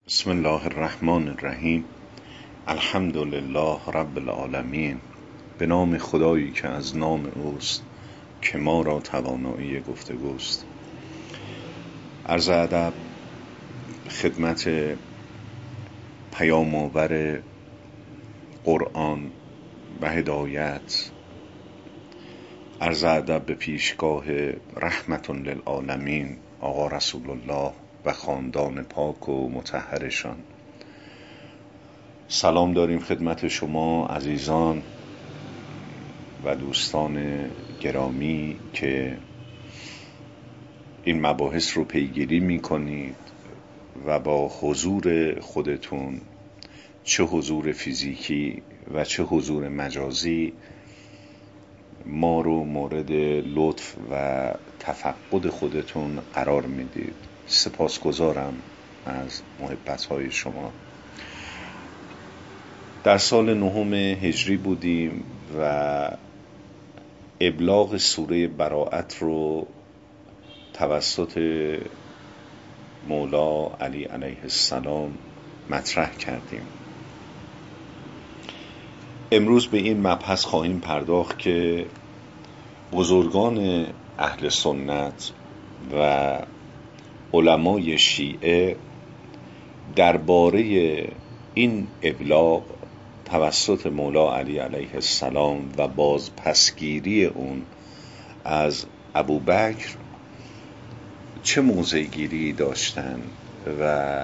بسم الله الرحمن الرحیم. الحمد لله رب العالمین. به نام خدایی که از نام اوست که ما را توانایی گفتگوست. عرض ادب خدمت پیام آور قرآن و هدایت. عرض ادب به پیشگاه رحمت للعالمین آقا رسول الله و خاندان پاک و مطهرشان. سلام داریم خدمت شما عزیزان و دوستان گرامی که این مباحث رو پیگیری می کنید و با حضور خودتون، چه حضور فیزیکی و چه حضور مجازی، ما رو مورد لطف و تفقد خودتون قرار میدید. سپاسگزارم از محبت‌های شما. در سال 9 هجری بودیم و ابلاغ سوره براءت رو توسط مولا علی علیه السلام مطرح کردیم. امروز به این مبحث خواهیم پرداخت که بزرگان اهل سنت و علمای شیعه درباره این ابلاغ توسط مولا علی علیه السلام و باز پسگیری اون از ابوبکر چه موضع‌گیری داشتن و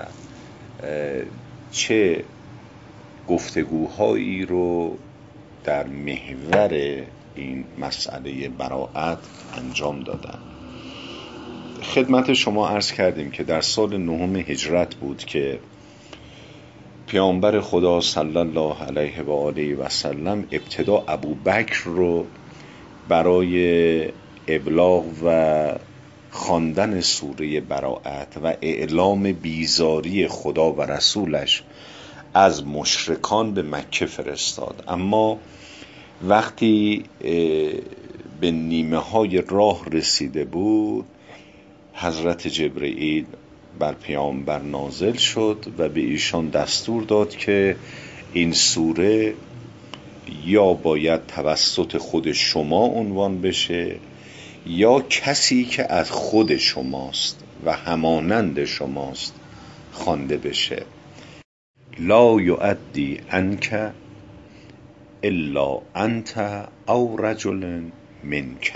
چه گفتگوهایی رو در محور این مسئله براءت انجام دادن. خدمت شما عرض کردیم که در سال 9 هجرت بود که پیامبر خدا صلی الله علیه و آله و سلم ابتدا ابوبکر رو برای ابلاغ و خواندن سوره براءت و اعلام بیزاری خدا و رسولش از مشرکان به مکه فرستاد. اما وقتی به نیمه های راه رسیده بود، حضرت جبرئیل بر پیامبر نازل شد و به ایشان دستور داد که این سوره یا باید توسط خود شما عنوان بشه یا کسی که از خود شماست و همانند شماست خوانده بشه. لا یؤدی عنک الا انت او رجل منک.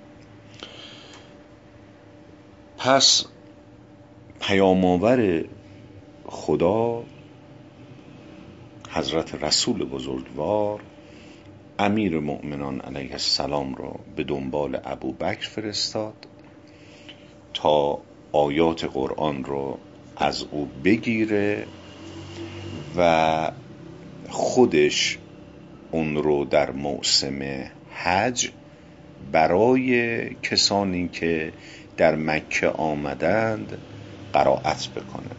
پس پیام آور خدا حضرت رسول بزرگوار امیر مؤمنان علیه السلام را به دنبال ابوبکر فرستاد تا آیات قرآن رو از او بگیره و خودش اون رو در موسم حج برای کسانی که در مکه آمدند قرائت بکنه.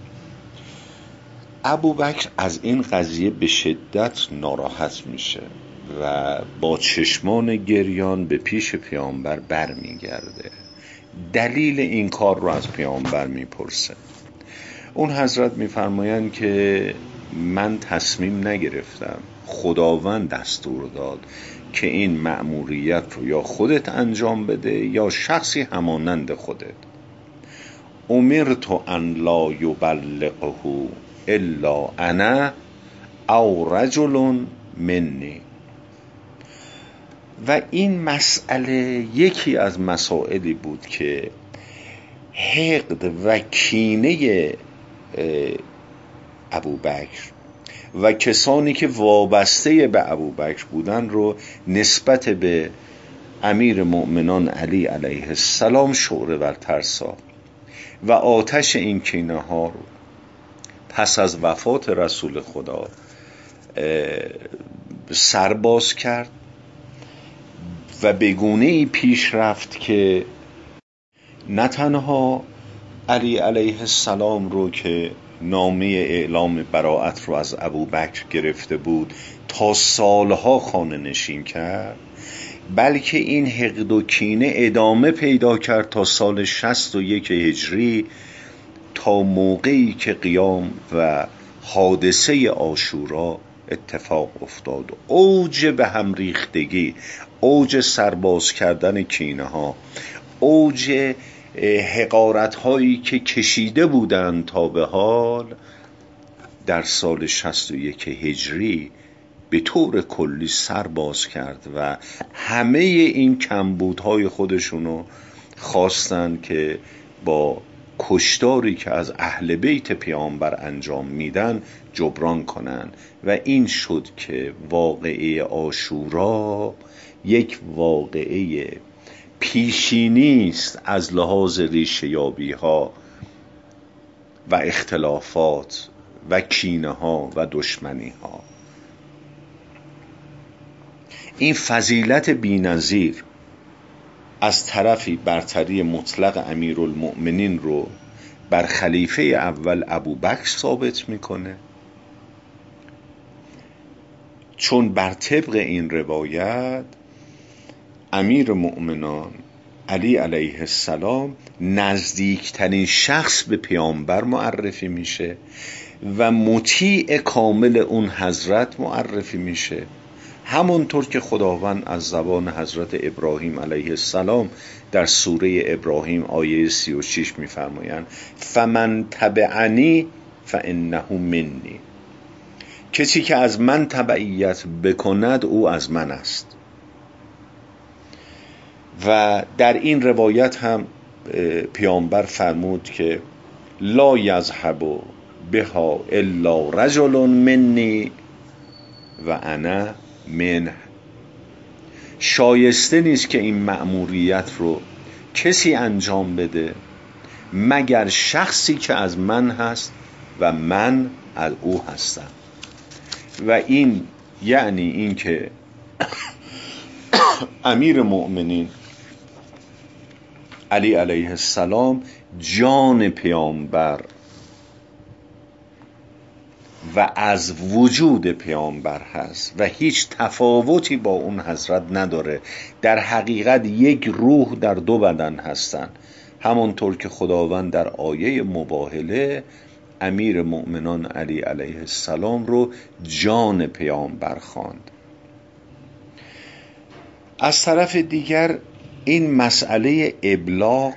ابوبکر از این قضیه به شدت ناراحت میشه و با چشمان گریان به پیش پیامبر برمیگرده. دلیل این کار رو از پیامبر میپرسه. اون حضرت میفرمایند که من تصمیم نگرفتم، خداوند دستور داد که این مأموریت رو یا خودت انجام بده یا شخصی همانند خودت. امرت ان لا یبلغه الا انا او رجل منی. و این مسئله یکی از مسائلی بود که حقد و کینه ابوبکر و کسانی که وابسته به ابوبکر بودن رو نسبت به امیر مؤمنان علی علیه السلام شعله ورتر ساخت و آتش این کینه ها رو پس از وفات رسول خدا سرباز کرد و به گونه‌ای پیش رفت که نه تنها علی علیه السلام رو که نامه اعلام براءت رو از ابوبکر گرفته بود تا سالها خانه نشین کرد، بلکه این حقد و کینه ادامه پیدا کرد تا سال 61 هجری تا موقعی که قیام و حادثه عاشورا اتفاق افتاد. اوج به هم ریختگی، اوج سرباز کردن کینه ها، اوج حقارت هایی که کشیده بودند تا به حال، در سال 61 هجری به طور کلی سر باز کرد و همه این کمبودهای خودشونو خواستن که با کشتاری که از اهل بیت پیامبر انجام میدن جبران کنن و این شد که واقعه عاشورا یک واقعه پیشینی است از لحاظ ریشه یابی ها و اختلافات و کینه ها و دشمنی ها. این فضیلت بی‌نظیر از طرفی برتری مطلق امیرالمؤمنین رو بر خلیفه اول ابوبکر ثابت میکنه، چون بر طبق این روایت امیر مؤمنان علی علیه السلام نزدیکترین شخص به پیامبر معرفی میشه و مطیع کامل اون حضرت معرفی میشه، همونطور که خداوند از زبان حضرت ابراهیم علیه السلام در سوره ابراهیم آیه 36 میفرمایند فمن تبعنی فانه منی، کسی که از من تبعیت بکند او از من است. و در این روایت هم پیامبر فرمود که لا یذهب بها الا رجل منی و انا منه، شایسته نیست که این مأموریت رو کسی انجام بده مگر شخصی که از من هست و من از او هستم. و این یعنی این که امیر مؤمنین علی علیه السلام جان پیامبر و از وجود پیامبر هست و هیچ تفاوتی با اون حضرت نداره. در حقیقت یک روح در دو بدن هستن، همونطور که خداوند در آیه مباهله امیر مؤمنان علی علیه السلام رو جان پیامبر خواند. از طرف دیگر این مسئله ابلاغ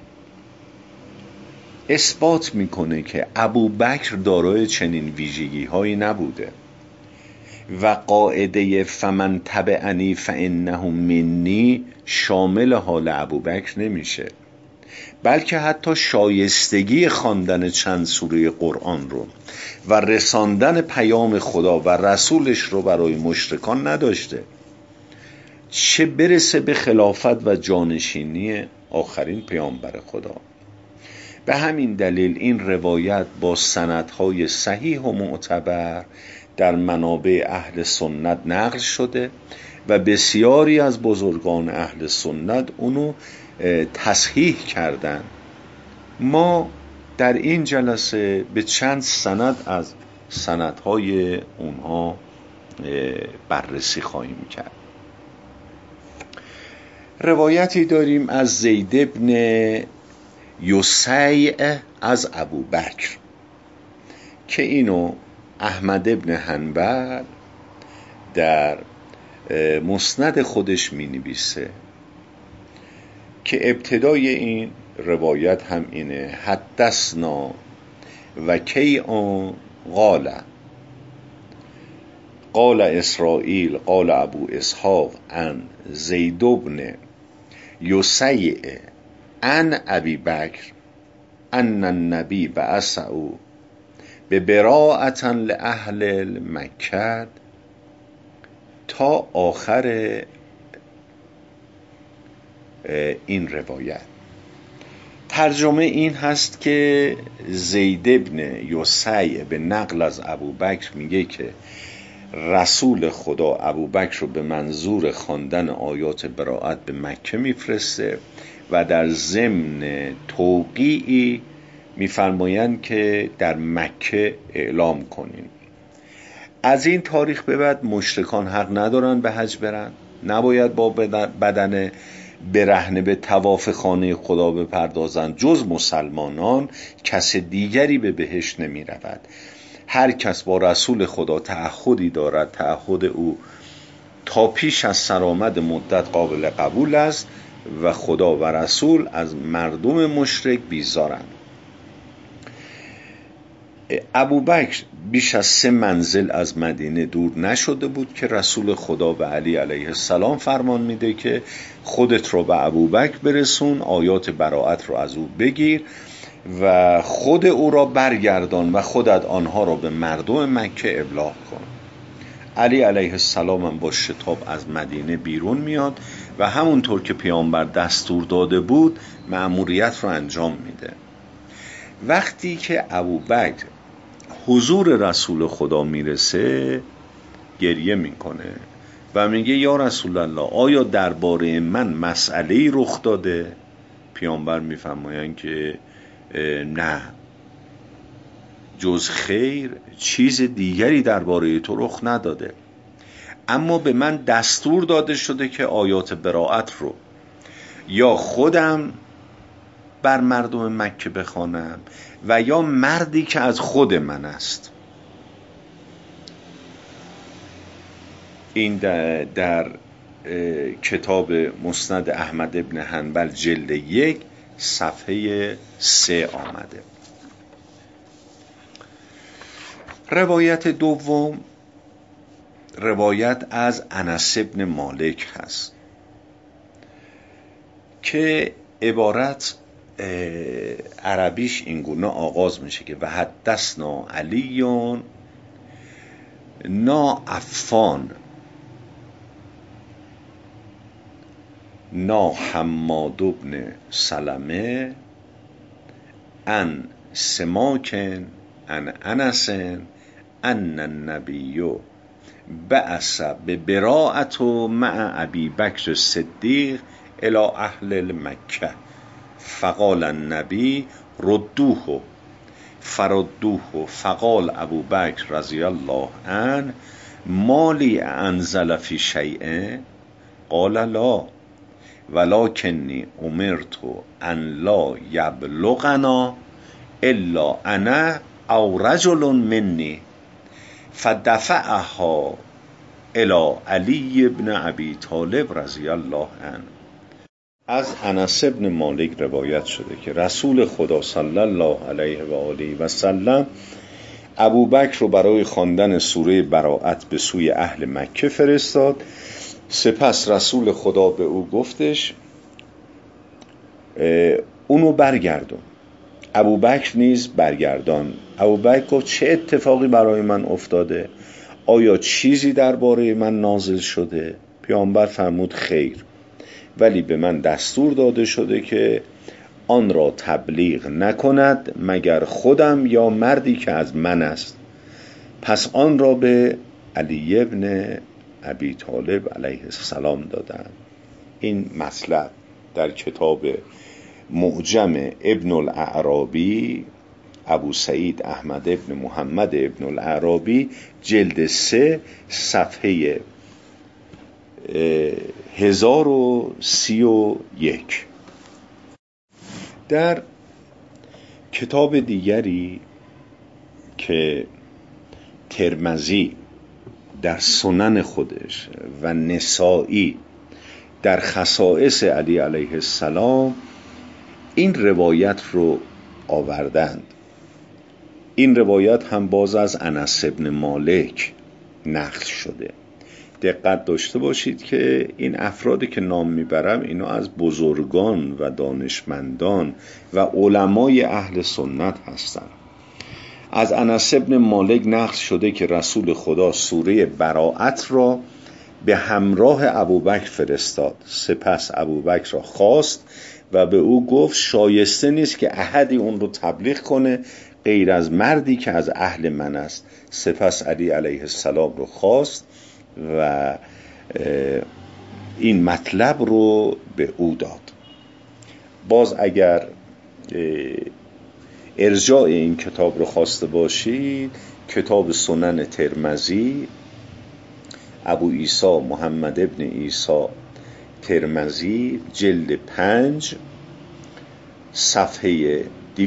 اثبات میکنه که ابوبکر دارای چنین ویژگی هایی نبوده و قاعده فمن تبعنی فانه منی شامل حال ابوبکر نمیشه، بلکه حتی شایستگی خواندن چند سوره قرآن رو و رساندن پیام خدا و رسولش رو برای مشرکان نداشته، چه برسه به خلافت و جانشینی آخرین پیامبر خدا. به همین دلیل این روایت با سندهای صحیح و معتبر در منابع اهل سنت نقل شده و بسیاری از بزرگان اهل سنت اونو تصحیح کردن. ما در این جلسه به چند سند از سندهای اونها بررسی خواهیم کرد. روایتی داریم از زید بن یسیع از ابوبکر که اینو احمد بن حنبل در مسند خودش می نویسه که ابتدای این روایت هم اینه حدثنا و کی قال اسرائیل قال ابو اسحاق عن زید بن یسیع عن ابی بکر ان النبی بعثه ببراءة لأهل مکه تا آخر این روایت. ترجمه این هست که زید بن یسیع به نقل از ابوبکر میگه که رسول خدا ابوبکر رو به منظور خواندن آیات براءت به مکه میفرسته و در ضمن توقیعی میفرمایند که در مکه اعلام کنین. از این تاریخ به بعد مشرکان حق ندارن به حج برن، نباید با بدن برهنه به طواف خانه خدا بپردازند جز مسلمانان، کس دیگری به بهشت نمی رود. هر کس با رسول خدا تعهدی دارد، تعهد او تا پیش از سرآمد مدت قابل قبول است و خدا و رسول از مردم مشرک بیزارند. ابوبکر بیش از 3 منزل از مدینه دور نشده بود که رسول خدا به علی علیه السلام فرمان میده که خودت رو به ابوبکر برسون، آیات براءت رو از او بگیر و خود او را برگردان و خودت آنها را به مردم مکه ابلاغ کن. علی علیه السلام هم با شتاب از مدینه بیرون میاد و همونطور که پیامبر دستور داده بود مأموریت رو انجام میده. وقتی که ابوبکر حضور رسول خدا میرسه گریه میکنه و میگه یا رسول الله آیا درباره من مسئله‌ای رخ داده؟ پیامبر میفرمایند که نه، جز خیر چیز دیگری درباره تو رخ نداده، اما به من دستور داده شده که آیات براءت رو یا خودم بر مردم مکه بخوانم و یا مردی که از خود من است. این در کتاب مسند احمد ابن حنبل جلد 1 صفحه 3 آمده. روایت دوم روایت از انس ابن مالک هست که عبارت عربیش اینگونه آغاز میشه که و حدثنا علیون نا عفان نا حماد بن سلمه ان سماکن ان انس ان النبی بعث ببراءت مع ابی بکر الصدیق الى اهل المکه فقال النبی ردوه فردوه فقال ابو بکر رضی الله عنه مالی انزل فی شیء قال لا ولکنی امرت ان لا یبلغنا الا انا او رجل منی فدفعها الى علی بن ابی طالب رضی الله عنه. از انس ابن مالک روایت شده که رسول خدا صلی الله علیه و آله و سلم ابوبکر رو برای خواندن سوره براءت به سوی اهل مکه فرستاد. سپس رسول خدا به او گفتش اونو برگردون. ابوبکر نیز برگردان. ابوبکر گفت چه اتفاقی برای من افتاده؟ آیا چیزی درباره من نازل شده؟ پیامبر فرمود خیر، ولی به من دستور داده شده که آن را تبلیغ نکند مگر خودم یا مردی که از من است. پس آن را به علی ابن ابی طالب علیه السلام دادند. این مطلب در کتاب معجم ابن الاعرابی ابو سعید احمد ابن محمد ابن الاعرابی جلد 3 صفحه 1031. در کتاب دیگری که ترمذی در سنن خودش و نسائی در خصائص علی علیه السلام این روایت رو آوردند. این روایت هم باز از انس ابن مالک نقل شده. دقت داشته باشید که این افرادی که نام میبرم اینا از بزرگان و دانشمندان و علمای اهل سنت هستند. از انس ابن مالک نقل شده که رسول خدا سوره براءت را به همراه ابوبکر فرستاد. سپس ابوبکر را خواست و به او گفت شایسته نیست که احدی اون رو تبلیغ کنه غیر از مردی که از اهل من است. سپس علی علیه السلام رو خواست و این مطلب رو به او داد. باز اگر ارجاع این کتاب رو خواسته باشید، کتاب سنن ترمذی ابو عیسی محمد ابن عیسی ترمذی جلد 5 صفحه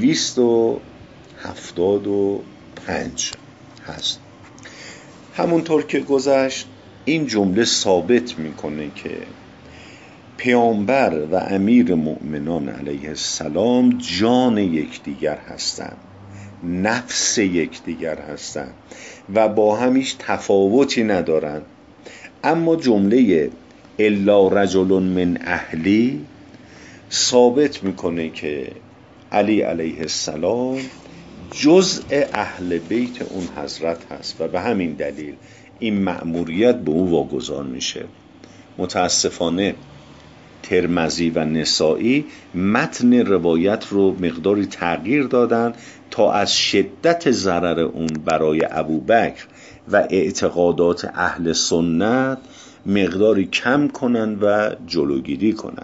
275 هست. همونطور که گذشت این جمله ثابت میکنه که پیامبر و امیر مؤمنان علیه السلام جان یکدیگر هستند، نفس یکدیگر هستند و با هم هیچ تفاوتی ندارند. اما جمله الا رجل من اهلی ثابت میکنه که علی علیه السلام جزء اهل بیت اون حضرت هست و به همین دلیل این مأموریت به او واگذار میشه. متاسفانه ترمذی و نسائی متن روایت رو مقداری تغییر دادن تا از شدت ضرر اون برای ابوبکر و اعتقادات اهل سنت مقداری کم کنن و جلوگیری کنن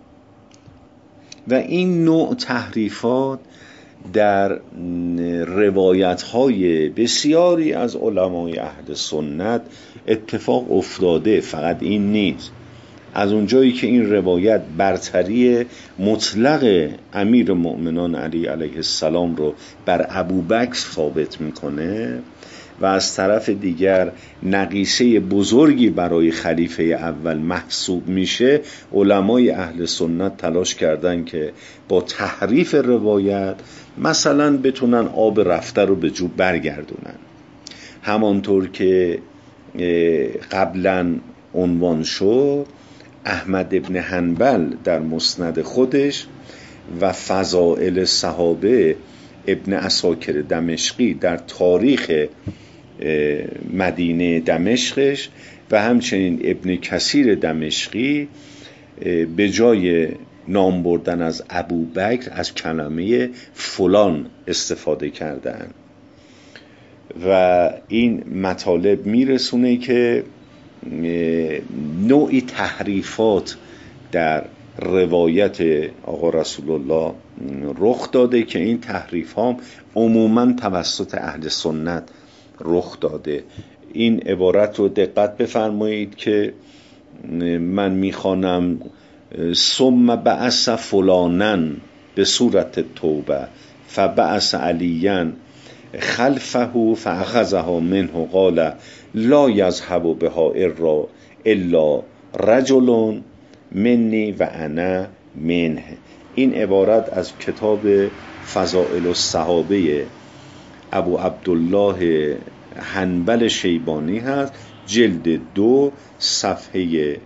و این نوع تحریفات در روایت‌های بسیاری از علمای اهل سنت اتفاق افتاده. فقط این نیست، از اونجایی که این روایت برتری مطلق امیر مؤمنان علی علیه السلام رو بر ابوبکر ثابت میکنه و از طرف دیگر نقیصه بزرگی برای خلیفه اول محسوب میشه، علمای اهل سنت تلاش کردن که با تحریف روایت مثلا بتونن آب رفته رو به جو برگردونن. همانطور که قبلا عنوان شد، احمد ابن حنبل در مسند خودش و فضائل صحابه ابن عساکر دمشقی در تاریخ مدینه دمشقش و همچنین ابن کثیر دمشقی به جای نام بردن از ابوبکر از کلمه فلان استفاده کردن و این مطالب میرسونه که نوعی تحریفات در روایت آقا رسول الله رخ داده که این تحریف ها عموما توسط اهل سنت رخ داده. این عبارت رو دقت بفرمایید که من میخوانم ثم بعث فلانن به صورت توبه فبعث علیاً خلفه فاخذها منه قال لا یذهب بها الا رجل منی و انا منه. این عبارت از کتاب فضائل الصحابه ابو عبدالله حنبل شیبانی هست، جلد 2 صفحه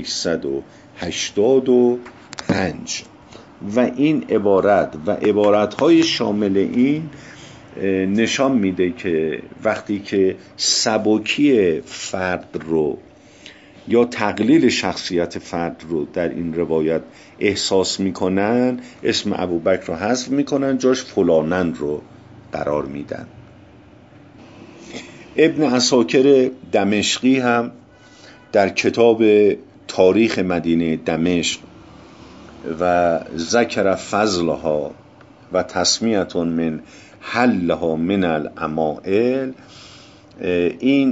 685 و این عبارت و عبارت‌های شامل این نشان میده که وقتی که سبکی فرد رو یا تقلیل شخصیت فرد رو در این روایت احساس میکنن، اسم ابوبکر رو حذف میکنن، جاش فلانن رو قرار میدن. ابن عساکر دمشقی هم در کتاب تاریخ مدینه دمشق و ذکر فضلها و تسمیتون من حلها من الامائل، این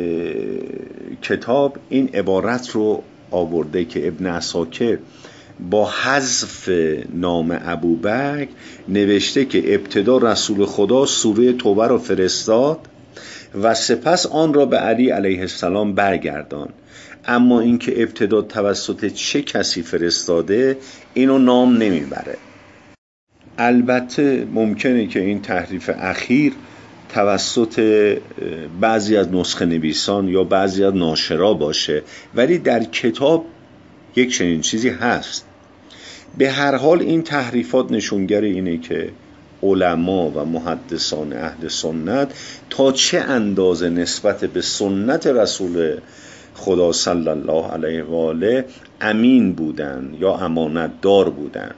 کتاب این عبارت رو آورده که ابن عساکر با حذف نام ابوبکر نوشته که ابتدا رسول خدا سوره توبه رو فرستاد و سپس آن را به علی علیه السلام برگردان، اما اینکه ابتدا توسط چه کسی فرستاده اینو نام نمیبره. البته ممکنه که این تحریف اخیر توسط بعضی از نسخه نویسان یا بعضی از ناشرا باشه، ولی در کتاب یک چنین چیزی هست. به هر حال این تحریفات نشونگر اینه که علما و محدثان اهل سنت تا چه اندازه نسبت به سنت رسول خدا صلی الله علیه و آله امین بودن یا امانت دار بودن.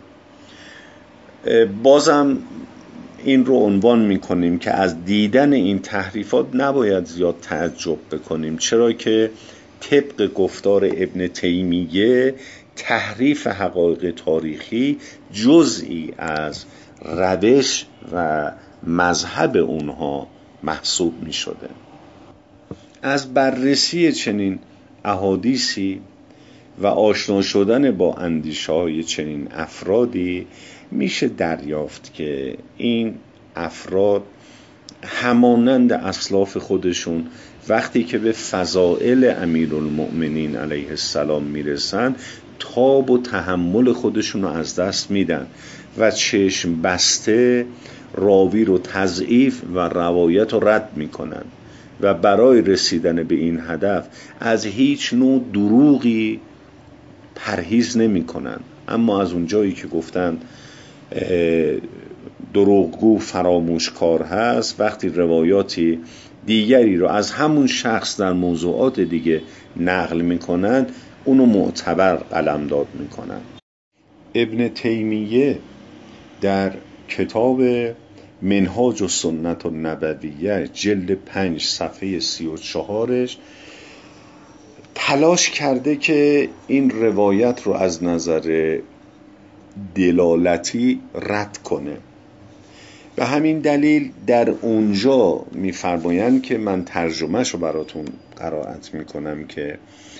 بازم این رو عنوان میکنیم که از دیدن این تحریفات نباید زیاد تعجب بکنیم، چرا که طبق گفتار ابن تیمیه تحریف حقایق تاریخی جزئی از روش و مذهب اونها محسوب می شده. از بررسی چنین احادیثی و آشنا شدن با اندیشه‌های چنین افرادی میشه دریافت که این افراد همانند اسلاف خودشون وقتی که به فضائل امیرالمؤمنین علیه السلام میرسن تاب و تحمل خودشون رو از دست میدن و چشم بسته راوی رو تضعیف و روایت رو رد میکنن و برای رسیدن به این هدف از هیچ نوع دروغی پرهیز نمیکنن. اما از اونجایی که گفتن دروغگو فراموشکار هست، وقتی روایاتی دیگری رو از همون شخص در موضوعات دیگه نقل میکنن اونو معتبر قلمداد میکنن. ابن تیمیه در کتاب منهاج السنة النبویه جلد 5 صفحه 34 تلاش کرده که این روایت رو از نظر دلالتی رد کنه. به همین دلیل در اونجا میفرمایند که من ترجمهش رو براتون قرائت میکنم که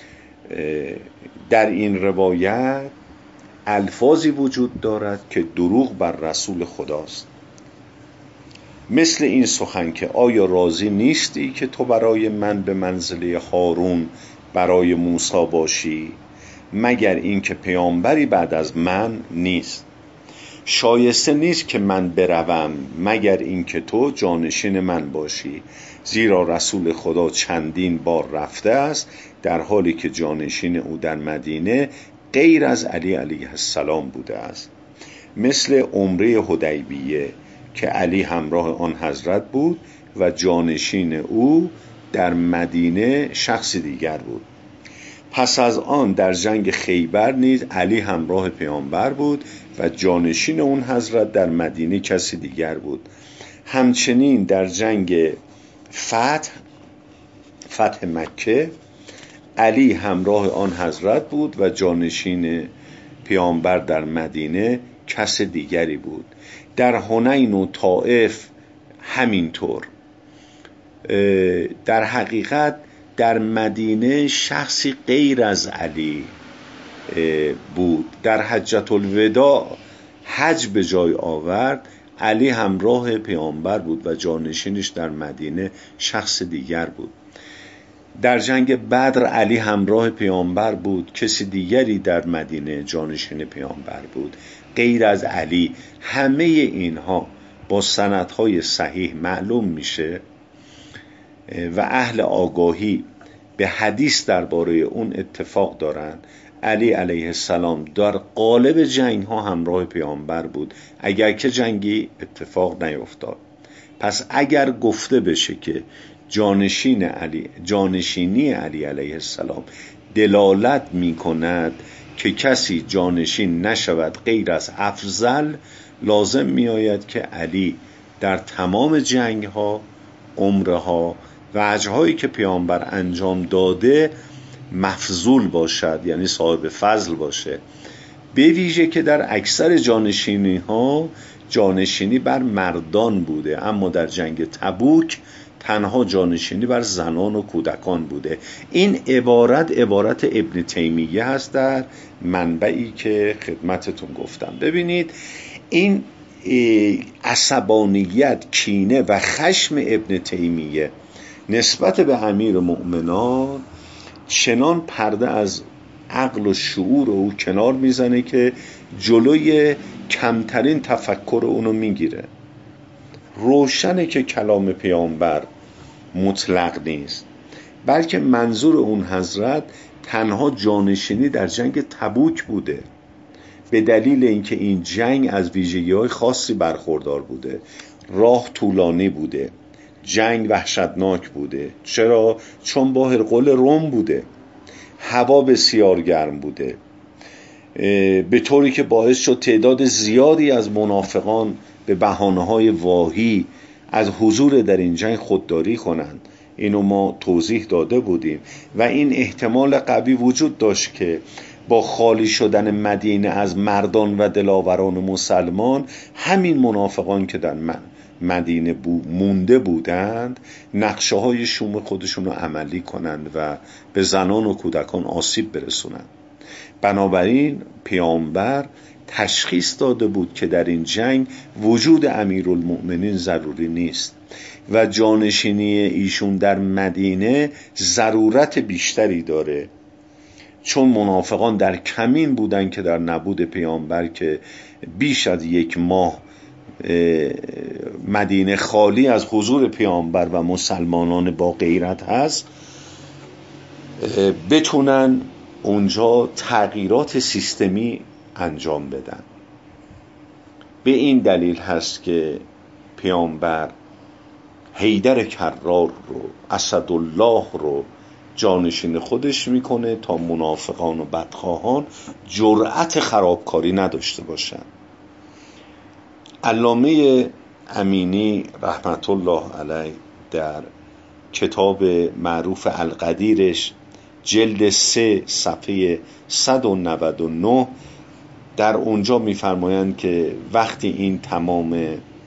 در این روایت الفاظی وجود دارد که دروغ بر رسول خداست، مثل این سخن که آیا راضی نیستی که تو برای من به منزله هارون برای موسی باشی، مگر این که پیامبری بعد از من نیست. شایسته نیست که من بروم مگر این که تو جانشین من باشی، زیرا رسول خدا چندین بار رفته است در حالی که جانشین او در مدینه غیر از علی علیه السلام بوده است، مثل عمره حدیبیه که علی همراه آن حضرت بود و جانشین او در مدینه شخص دیگر بود. پس از آن در جنگ خیبر نیز علی همراه پیامبر بود و جانشین اون حضرت در مدینه کسی دیگر بود. همچنین در جنگ فتح مکه علی همراه آن حضرت بود و جانشین پیامبر در مدینه کس دیگری بود. در حنین و طائف همینطور. در حقیقت در مدینه شخصی غیر از علی بود. در حجة الوداع حج به جای آورد، علی همراه پیامبر بود و جانشینش در مدینه شخص دیگر بود. در جنگ بدر علی همراه پیامبر بود، کسی دیگری در مدینه جانشین پیامبر بود غیر از علی. همه اینها با سندهای صحیح معلوم میشه و اهل آگاهی به حدیث درباره اون اتفاق دارند. علی علیه السلام در غالب جنگ ها همراه پیامبر بود، اگر که جنگی اتفاق نیفتاد. پس اگر گفته بشه که جانشینی علی علیه السلام دلالت می کند که کسی جانشین نشود غیر از افضل، لازم می آید که علی در تمام جنگ ها، عمره ها و وجه‌هایی که پیامبر انجام داده مفضول باشد، یعنی صاحب فضل باشه. به ویژه که در اکثر جانشینی ها جانشینی بر مردان بوده، اما در جنگ تبوک تنها جانشینی بر زنان و کودکان بوده. این عبارت ابن تیمیه هست در منبعی که خدمتتون گفتم. ببینید این عصبانیت، کینه و خشم ابن تیمیه نسبت به امیر مؤمنان چنان پرده از عقل و شعور او کنار میزنه که جلوی کمترین تفکر اونو میگیره. روشنه که کلام پیامبر مطلق نیست، بلکه منظور اون حضرت تنها جانشینی در جنگ تبوک بوده، به دلیل اینکه این جنگ از ویژگی‌های خاصی برخوردار بوده. راه طولانی بوده، جنگ وحشتناک بوده. چرا؟ چون با هرقل روم بوده، هوا بسیار گرم بوده، به طوری که باعث شد تعداد زیادی از منافقان به بهانه‌های واهی از حضور در این جنگ خودداری کنند. اینو ما توضیح داده بودیم و این احتمال قوی وجود داشت که با خالی شدن مدینه از مردان و دلاوران مسلمان، همین منافقان که در مدینه مونده بودند نقشه های شوم خودشون رو عملی کنند و به زنان و کودکان آسیب برسونند. بنابراین پیامبر تشخیص داده بود که در این جنگ وجود امیرالمؤمنین ضروری نیست و جانشینی ایشون در مدینه ضرورت بیشتری داره، چون منافقان در کمین بودن که در نبود پیامبر که بیش از 1 ماه مدینه خالی از حضور پیامبر و مسلمانان با غیرت هست، بتونن اونجا تغییرات سیستمی انجام بدن. به این دلیل هست که پیامبر حیدر کرار رو، اسدالله رو جانشین خودش میکنه تا منافقان و بدخواهان جرأت خرابکاری نداشته باشن. علامه امینی رحمت الله علیه در کتاب معروف القدیرش جلد 3 صفحه 199 در اونجا میفرمایند که وقتی این تمام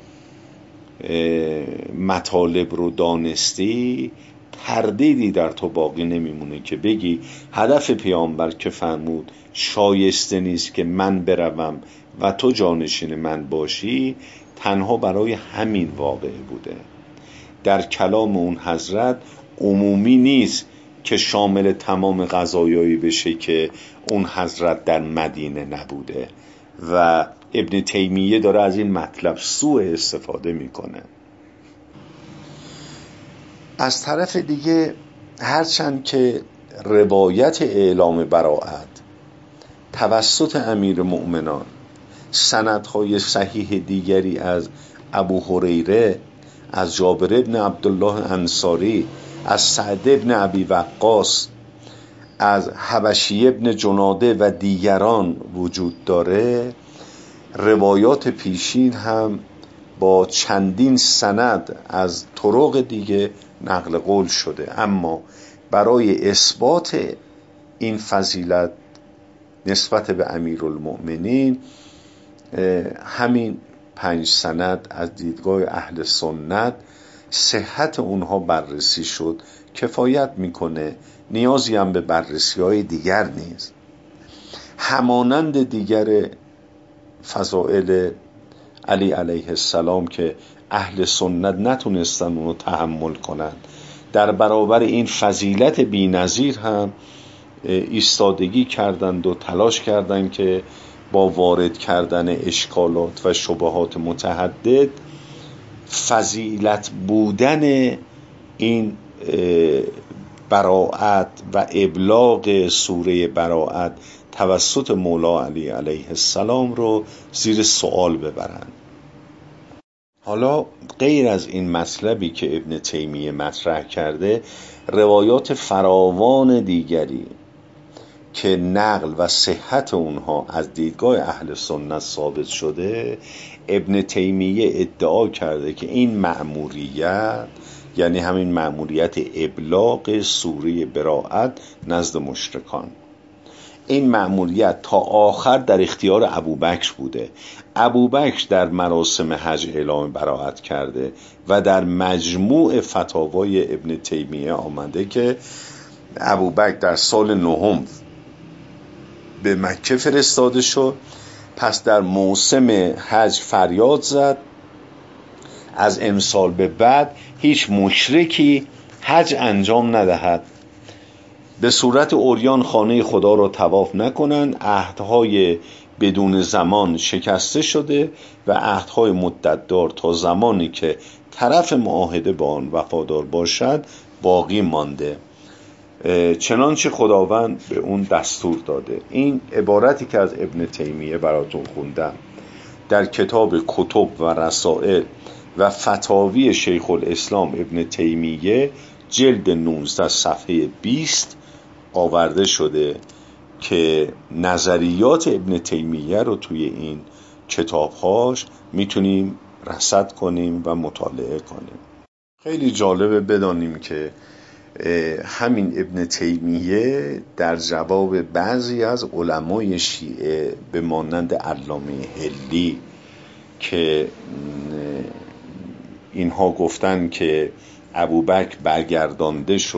مطالب رو دانستی، تردیدی در تو باقی نمیمونه که بگی هدف پیامبر که فرمود شایسته نیست که من بروم و تو جانشین من باشی، تنها برای همین واقعه بوده. در کلام اون حضرت عمومی نیست که شامل تمام قضایایی بشه که اون حضرت در مدینه نبوده و ابن تیمیه داره از این مطلب سوء استفاده میکنه. از طرف دیگه هرچند که روایت اعلام براءت توسط امیر مؤمنان سندهای صحیح دیگری از ابو هریره، از جابر ابن عبدالله انصاری، از سعد ابن ابی وقاص، از حبشی ابن جناده و دیگران وجود داره، روایات پیشین هم با چندین سند از طرق دیگه نقل قول شده، اما برای اثبات این فضیلت نسبت به امیرالمؤمنین همین 5 سند از دیدگاه اهل سنت صحت اونها بررسی شد، کفایت میکنه، نیازی هم به بررسی های دیگر نیست. همانند دیگر فضائل علی علیه السلام که اهل سنت نتونستن اونو تحمل کنن، در برابر این فضیلت بی‌نظیر هم ایستادگی کردند و تلاش کردند که با وارد کردن اشکالات و شبهات متعدد فضیلت بودن این براءت و ابلاغ سوره براءت توسط مولا علی علیه السلام رو زیر سوال ببرند. حالا غیر از این مطلبی که ابن تیمیه مطرح کرده، روایات فراوان دیگری که نقل و صحت اونها از دیدگاه اهل سنت ثابت شده، ابن تیمیه ادعا کرده که این مأموریت، یعنی همین مأموریت ابلاغ سوره براءت نزد مشرکان، این مأموریت تا آخر در اختیار ابوبکر بوده. ابوبکر در مراسم حج اعلام براءت کرده و در مجموع فتاوای ابن تیمیه آمده که ابوبکر در سال 9 به مکه فرستاده شد، پس در موسم حج فریاد زد از امسال به بعد هیچ مشرکی حج انجام ندهد، به صورت عریان خانه خدا را طواف نکنند. عهدهای بدون زمان شکسته شده و عهدهای مدتدار تا زمانی که طرف معاهده با آن وفادار باشد باقی مانده، چنانچه خداوند به اون دستور داده. این عبارتی که از ابن تیمیه براتون خوندم در کتاب کتب و رسائل و فتاوی شیخ الاسلام ابن تیمیه جلد 19 صفحه 20 آورده شده که نظریات ابن تیمیه رو توی این کتابهاش میتونیم رصد کنیم و مطالعه کنیم. خیلی جالبه بدانیم که همین ابن تیمیه در جواب بعضی از علمای شیعه به مانند علامه حلی که اینها گفتن که ابوبکر برگردانده شد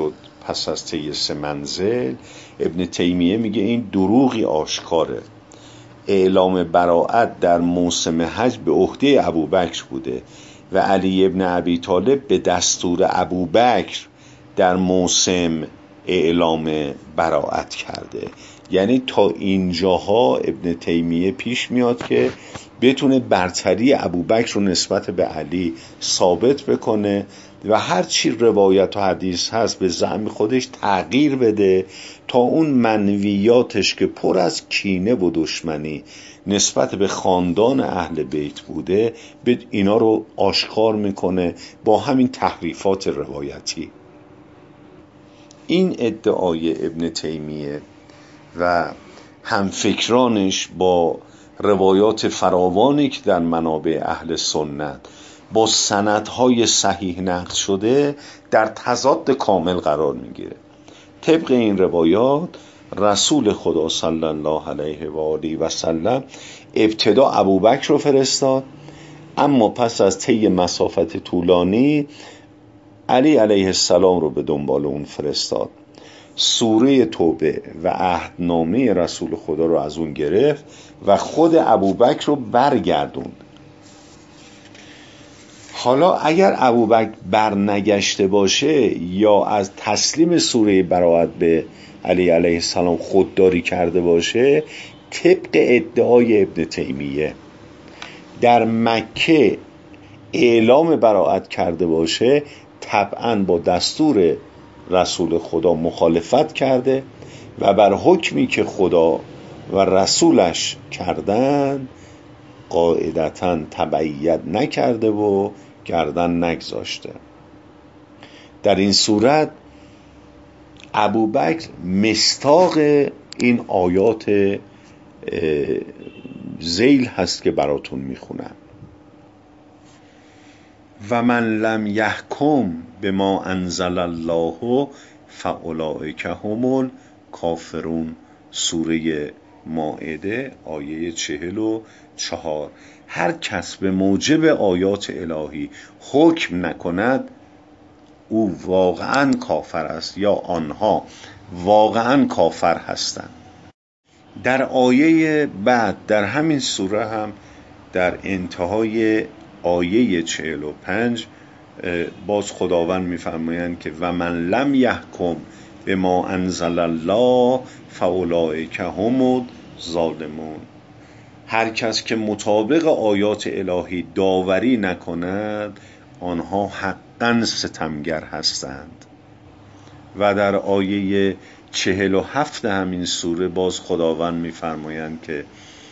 پس از طی 3 منزل، ابن تیمیه میگه این دروغی آشکاره. اعلام براءت در موسم حج به عهده ابوبکر بوده و علی ابن ابی طالب به دستور ابوبکر در موسم اعلام براءت کرده. یعنی تا اینجاها ابن تیمیه پیش میاد که بتونه برتری ابوبکر رو نسبت به علی ثابت بکنه و هر چی روایت و حدیث هست به زعم خودش تغییر بده تا اون منویاتش که پر از کینه و دشمنی نسبت به خاندان اهل بیت بوده به اینا رو آشکار میکنه با همین تحریفات روایتی. این ادعای ابن تیمیه و همفکرانش با روایات فراوانی که در منابع اهل سنت با سندهای صحیح نقل شده در تضاد کامل قرار میگیره. طبق این روایات رسول خدا صلی الله علیه و آله و سلم ابتدا ابوبکر رو فرستاد، اما پس از طی مسافت طولانی علی علیه السلام رو به دنبال اون فرستاد. سوره توبه و عهدنامه رسول خدا رو از اون گرفت و خود ابوبکر رو برگردوند. حالا اگر ابوبکر برنگشته باشه یا از تسلیم سوره براءت به علی علیه السلام خودداری کرده باشه، طبق ادعای ابن تیمیه در مکه اعلام براءت کرده باشه، طبعا با دستور رسول خدا مخالفت کرده و بر حکمی که خدا و رسولش کردن قاعدتاً تبعیت نکرده و گردن نگذاشته. در این صورت ابوبکر مصداق این آیات ذیل هست که براتون میخونم. و من لم یحکم بما انزل الله فاولئک هم الکافرون، سوره مائده آیه 44. هر کس به موجب آیات الهی حکم نکند او واقعا کافر است یا آنها واقعا کافر هستند. در آیه بعد در همین سوره هم در انتهای آیه 45 باز خداوند میفرمایند که و من لم یحکم بما انزل الله فاولئک هم الظالمون. هر کس که مطابق آیات الهی داوری نکند آنها حقاً ستمگر هستند. و در آیه 47 همین سوره باز خداوند میفرمایند که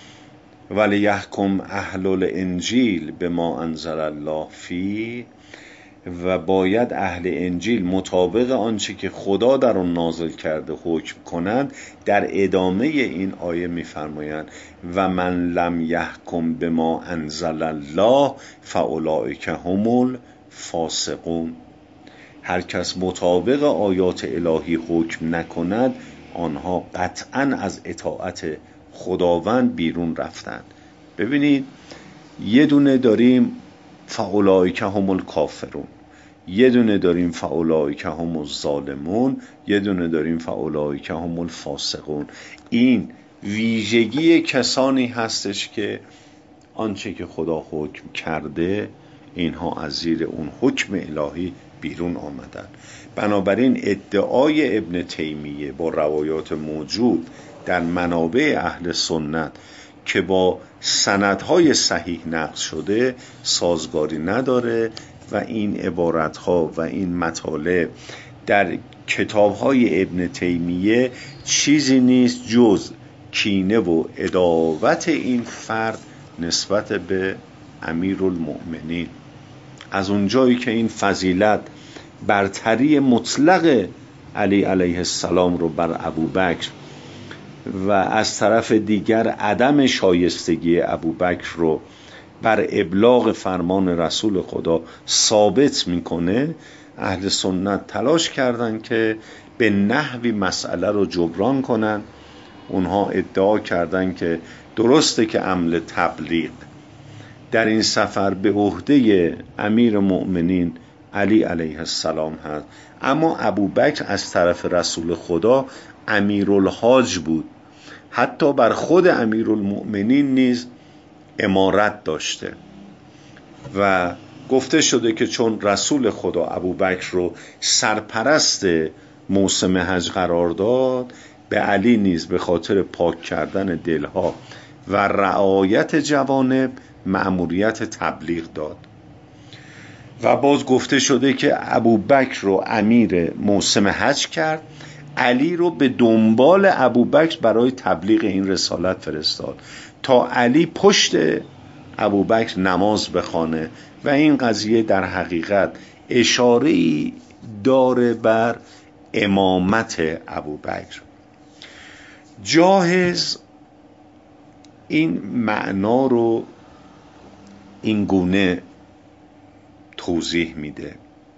ولیحکم اهل الانجیل بما انزل الله فیه، و باید اهل انجیل مطابق آنچه که خدا در آن نازل کرده حکم کنند. در ادامه این آیه میفرمایند و من لم یحکم بما انزل الله فاولئک هم الفاسقون. هر کس مطابق آیات الهی حکم نکند آنها قطعاً از اطاعت خداوند بیرون رفتند. ببینید یه دونه داریم فاولئک هم الکافرون، یه دونه داریم فاولئک هم الظالمون، یه دونه داریم فاولئک هم الفاسقون. این ویژگی کسانی هستش که آنچه که خدا حکم کرده اینها از زیر اون حکم الهی بیرون آمدن. بنابراین ادعای ابن تیمیه با روایات موجود در منابع اهل سنت که با سندهای صحیح نقل شده سازگاری نداره و این عبارتها و این مطالب در کتابهای ابن تیمیه چیزی نیست جز کینه و عداوت این فرد نسبت به امیرالمؤمنین. از اونجایی که این فضیلت برتری مطلق علی علیه السلام رو بر ابوبکر و از طرف دیگر عدم شایستگی ابوبکر رو بر ابلاغ فرمان رسول خدا ثابت میکنه، اهل سنت تلاش کردن که به نحوی مسئله رو جبران کنن. اونها ادعا کردن که درسته که عمل تبلیغ در این سفر به عهده امیر مؤمنین علی علیه السلام هست، اما ابوبکر از طرف رسول خدا امیرالحاج بود، حتی بر خود امیرالمؤمنین نیز امارت داشته و گفته شده که چون رسول خدا ابوبکر رو سرپرست موسم حج قرار داد، به علی نیز به خاطر پاک کردن دلها و رعایت جوانب مأموریت تبلیغ داد. و باز گفته شده که ابوبکر رو امیر موسم حج کرد، علی رو به دنبال ابوبکر برای تبلیغ این رسالت فرستاد تا علی پشت ابوبکر نماز بخوانه و این قضیه در حقیقت اشاره‌ای داره بر امامت ابوبکر. جاهز این معنا رو این گونه توضیح میده،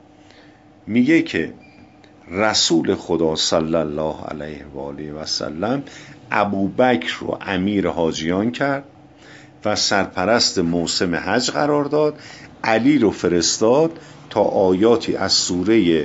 میگه که رسول خدا صلی الله علیه و آله و سلم ابوبکر رو امیر حاجیان کرد و سرپرست موسم حج قرار داد، علی رو فرستاد تا آیاتی از سوره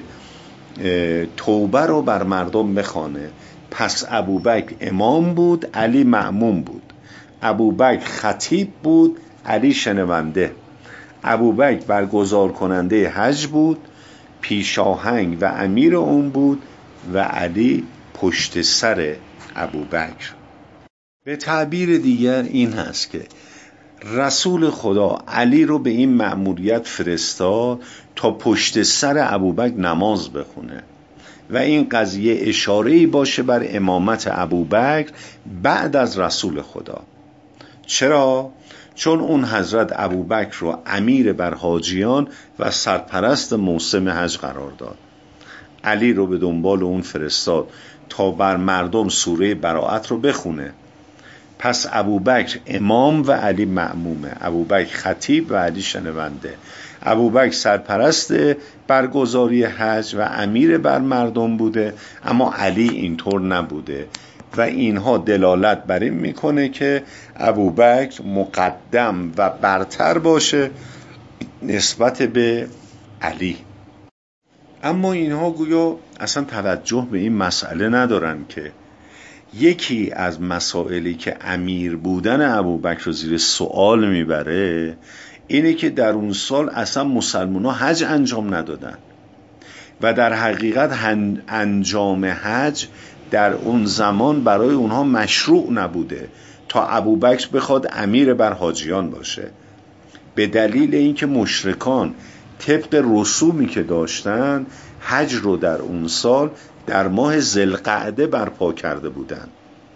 توبه رو بر مردم بخوانه. پس ابوبکر امام بود، علی مأموم بود. ابوبکر خطیب بود، علی شنونده. ابوبکر برگزار کننده حج بود، پیشاهنگ و امیر اون بود و علی پشت سر ابوبکر. به تعبیر دیگر این هست که رسول خدا علی رو به این مأموریت فرستاد تا پشت سر ابوبکر نماز بخونه و این قضیه اشاره‌ای باشه بر امامت ابوبکر بعد از رسول خدا. چرا؟ چون اون حضرت ابوبکر رو امیر بر حاجیان و سرپرست موسم حج قرار داد. علی رو به دنبال اون فرستاد تا بر مردم سوره براءت رو بخونه. پس ابوبکر امام و علی مأمومه، ابوبکر خطیب و علی شنونده. ابوبکر سرپرست برگزاری حج و امیر بر مردم بوده، اما علی اینطور نبوده و اینها دلالت بر این میکنه که ابوبکر مقدم و برتر باشه نسبت به علی. اما اینها گویا اصلا توجه به این مسئله ندارن که یکی از مسائلی که امیر بودن ابوبکر رو زیر سوال میبره اینه که در اون سال اصلا مسلمان ها حج انجام ندادن و در حقیقت انجام حج در اون زمان برای اونها مشروع نبوده تا ابوبکر بخواد امیر بر حاجیان باشه، به دلیل اینکه مشرکان طبق رسومی که داشتن حج رو در اون سال در ماه ذوالقعده برپا کرده بودن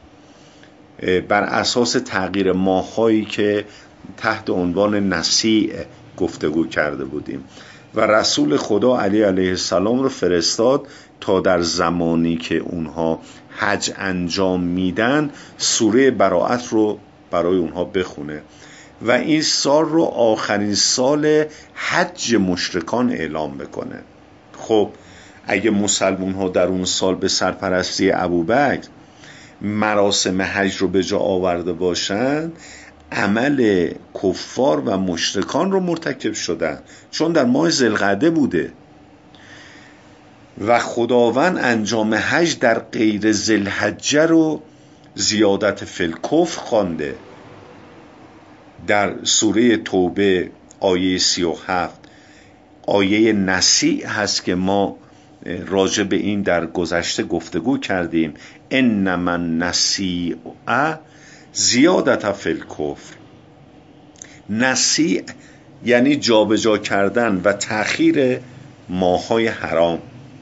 بر اساس تغییر ماه‌هایی که تحت عنوان نسیع گفتگو کرده بودیم و رسول خدا علی علیه السلام رو فرستاد تا در زمانی که اونها حج انجام میدن سوره براءت رو برای اونها بخونه و این سال رو آخرین سال حج مشرکان اعلام بکنه. خب اگه مسلمون ها در اون سال به سرپرستی ابوبکر مراسم حج رو به جا آورده باشن، عمل کفار و مشرکان رو مرتکب شدن، چون در ماه ذوالقعده بوده و خداوند انجام حج در غیر ذوالحجه رو زیادت فی الکفر خوانده. در سوره توبه آیه 37 آیه نسیع هست که ما راجع به این در گذشته گفتگو کردیم، انما النسیع زیادت فی الکفر. نسیع یعنی جابجا کردن و تأخیر ماه‌های حرام،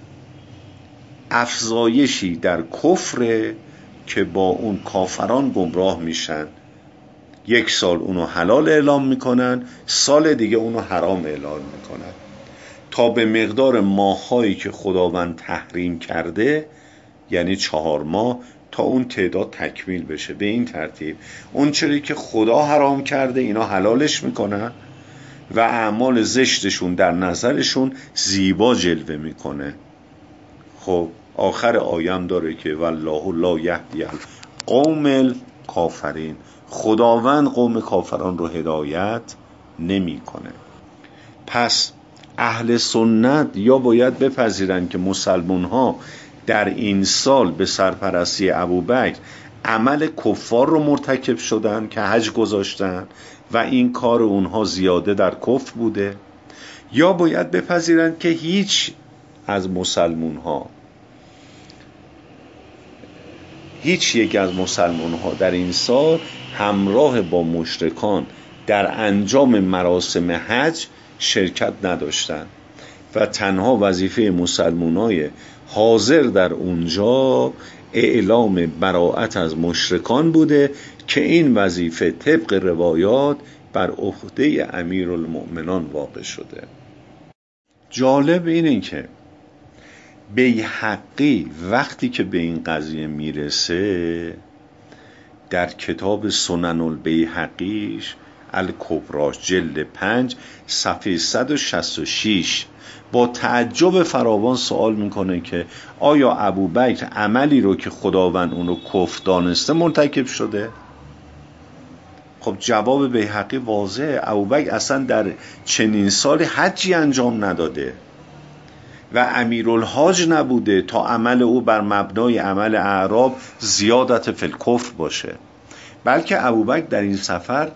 افزایشی در کفر که با اون کافران گمراه میشن. یک سال اونو حلال اعلام میکنن، سال دیگه اونو حرام اعلام میکنن تا به مقدار ماهایی که خداوند تحریم کرده، یعنی 4 ماه، تا اون تعداد تکمیل بشه. به این ترتیب اون چیزی که خدا حرام کرده اینا حلالش میکنن و اعمال زشتشون در نظرشون زیبا جلوه میکنه. خب آخر آیم داره که والله لا یهدی القوم الکافرین، خداوند قوم کافران رو هدایت نمیکنه. پس اهل سنت یا باید بپذیرند که مسلمان ها در این سال به سرپرستی ابوبکر عمل کفار رو مرتکب شدن که حج گذاشتن و این کار اونها زیاده در کفر بوده، یا باید بپذیرند که هیچ یک از مسلمان ها در این سال همراه با مشرکان در انجام مراسم حج شرکت نداشتند و تنها وظیفه مسلمانای حاضر در اونجا اعلام براءت از مشرکان بوده که این وظیفه طبق روایات بر عهده امیرالمؤمنان واقع شده. جالب اینه که بیهقی وقتی که به این قضیه میرسه در کتاب سنن البیهقیش الکبراش جلد 5 صفحه 166 با تعجب فراوان سوال میکنه که آیا ابوبکر عملی رو که خداوند اون رو کفر دانسته مرتکب شده؟ خب جواب بیهقی واضحه، ابوبکر اصلا در چنین سالی حجی انجام نداده و امیرالحاج نبوده تا عمل او بر مبنای عمل اعراب زیادت فی الکفر باشه، بلکه ابوبکر در این سفر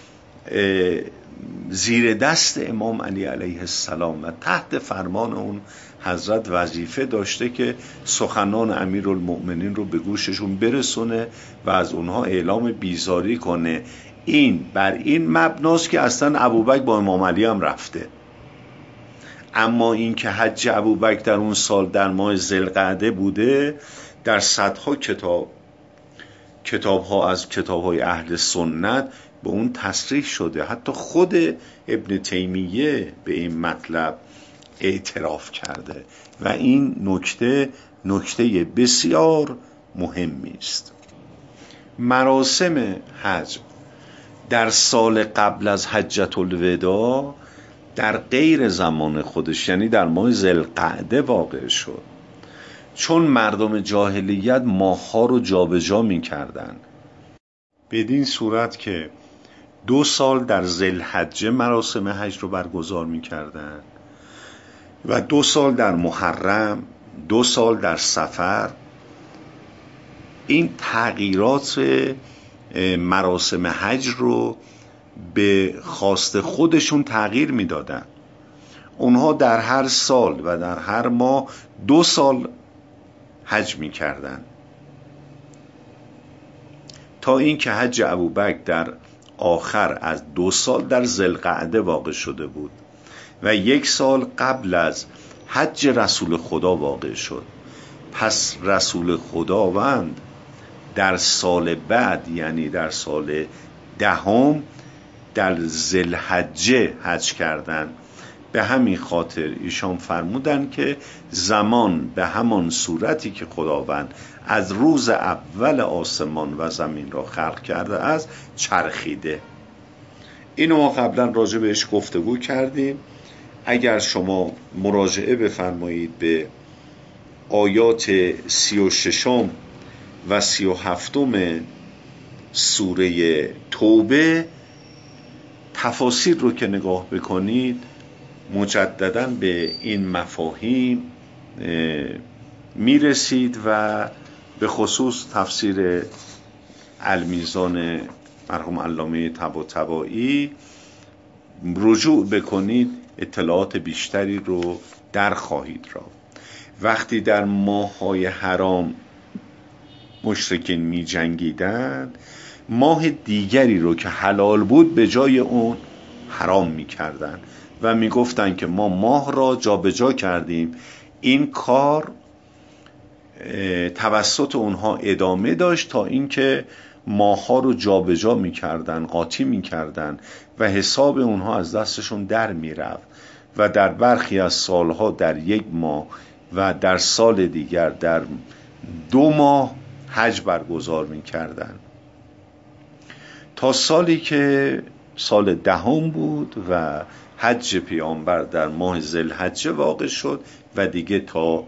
زیر دست امام علی علیه السلام و تحت فرمان اون حضرت وظیفه داشته که سخنان امیرالمؤمنین رو به گوششون برسونه و از اونها اعلام بیزاری کنه. این بر این مبناست که اصلا ابوبکر با امام علی هم رفته. اما این که حج ابوبکر در اون سال در ماه ذوالقعده بوده در صدها کتاب‌ها از کتاب‌های اهل سنت به اون تصریح شده، حتی خود ابن تیمیه به این مطلب اعتراف کرده و این نکته بسیار مهمی است. مراسم حج در سال قبل از حجة الوداع در غیر زمان خودش یعنی در ماه ذوالقعده واقع شد، چون مردم جاهلیت ماه‌ها رو جابجا می‌کردند، بدین صورت که 2 سال در ذوالحجه مراسم حج رو برگزار می‌کردند و 2 سال در محرم، 2 سال در صفر. این تغییرات مراسم حج رو به خواست خودشون تغییر میدادن. اونها در هر سال و در هر ماه 2 سال حج میکردن تا اینکه حج ابوبکر در آخر از 2 سال در ذوالقعده واقع شده بود و 1 سال قبل از حج رسول خدا واقع شد. پس رسول خداوند در سال بعد یعنی در سال 10 در ذوالحجه حج کردند. به همین خاطر ایشان فرمودند که زمان به همان صورتی که خداوند از روز اول آسمان و زمین را خلق کرده است چرخیده. اینو ما قبلا راجع بهش گفتگو کردیم. اگر شما مراجعه بفرمایید به آیات 36 و 37 سوره توبه تفاسیر رو که نگاه بکنید مجدداً به این مفاهیم میرسید و به خصوص تفسیر المیزان مرحوم علامه طباطبایی رجوع بکنید اطلاعات بیشتری رو در خواهید را. وقتی در ماه‌های حرام مشرکین می جنگیدند ماه دیگری رو که حلال بود به جای اون حرام می کردن و می گفتن که ما ماه را جابجا کردیم. این کار توسط اونها ادامه داشت تا اینکه ماه‌ها رو جابجا می کردن، قاطی می کردن و حساب اونها از دستشون در می رفت و در برخی از سالها در 1 ماه و در سال دیگر در 2 ماه حج برگزار می کردن تا سالی که سال 10 بود و حج پیامبر در ماه ذوالحجه واقع شد و دیگه تا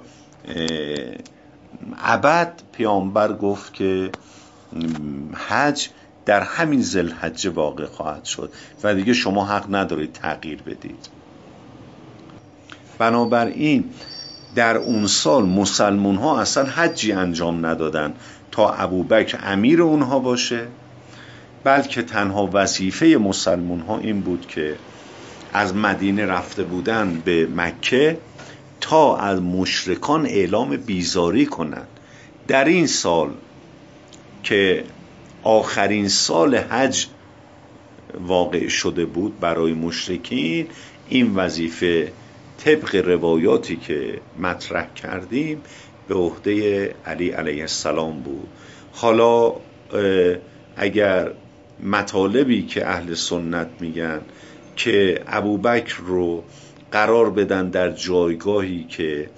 ابد پیامبر گفت که حج در همین ذوالحجه واقع خواهد شد و دیگه شما حق ندارید تغییر بدید. بنابراین در اون سال مسلمون ها اصلا حجی انجام ندادن تا ابوبکر امیر اونها باشه، بلکه تنها وظیفه مسلمون ها این بود که از مدینه رفته بودن به مکه تا از مشرکان اعلام بیزاری کنند. در این سال که آخرین حج حج واقع شده بود برای مشرکین، این وظیفه طبق روایاتی که مطرح کردیم به عهده علی علیه السلام بود. حالا اگر مطالبی که اهل سنت میگن که ابوبکر رو قرار بدن در جایگاهی که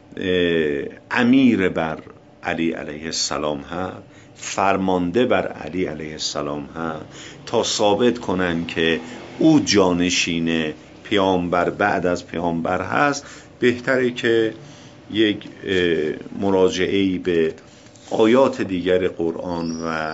امیر بر علی علیه السلام هست، فرمانده بر علی علیه السلام هست، تا ثابت کنن که او جانشین پیامبر بعد از پیامبر هست، بهتره که یک مراجعه‌ای به آیات دیگر قرآن و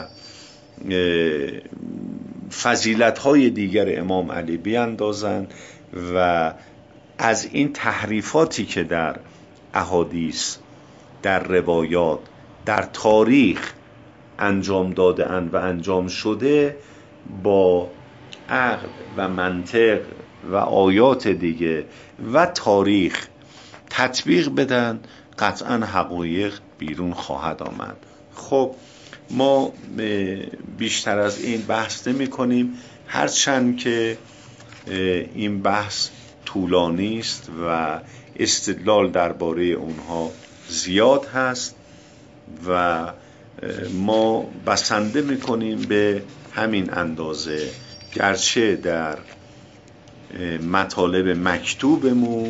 فضیلت‌های دیگر امام علی بیاندازن و از این تحریفاتی که در احادیث، در روایات، در تاریخ انجام داده اند و انجام شده با عقل و منطق و آیات دیگه و تاریخ تطبیق بدن، قطعا حقایق بیرون خواهد آمد. خب ما بیشتر از این بحث نمی کنیم، هرچند که این بحث طولانی است و استدلال درباره اونها زیاد هست و ما بسنده می کنیم به همین اندازه، گرچه در مطالب مکتوبمون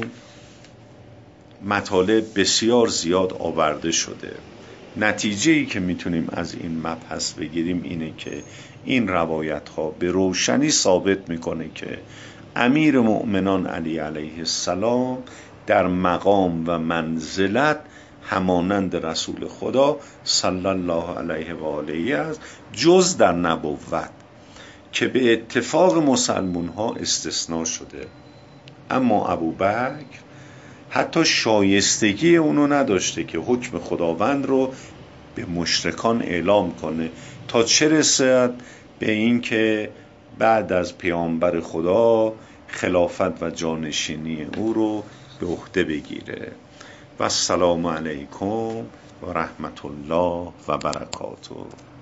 مطالب بسیار زیاد آورده شده. نتیجه‌ای که میتونیم از این مبحث بگیریم اینه که این روایت ها به روشنی ثابت میکنه که امیر مؤمنان علی علیه السلام در مقام و منزلت همانند رسول خدا صلی الله علیه و آله است، جز در نبوت که به اتفاق مسلمون ها استثناء شده. اما ابوبکر حتی شایستگی اونو نداشته که حکم خداوند رو به مشرکان اعلام کنه، تا چه رسد به این که بعد از پیامبر خدا خلافت و جانشینی او رو به عهده بگیره. و السلام علیکم و رحمت الله و برکاته.